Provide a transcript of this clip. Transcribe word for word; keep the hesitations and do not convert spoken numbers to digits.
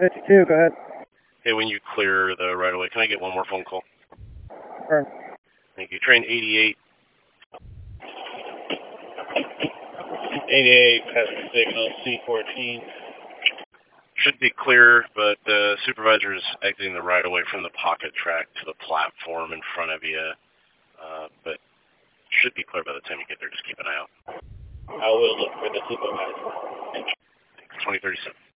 fifty-two, go ahead. Hey, when you clear the right of way, can I get one more phone call? Sure. Thank you. Train eighty-eight. eighty-eight, passing signal, C fourteen. Should be clear, but the uh, supervisor is exiting the right of way from the pocket track to the platform in front of you. Uh, but should be clear by the time you get there. Just keep an eye out. I will look for the supervisor. twenty thirty-seven.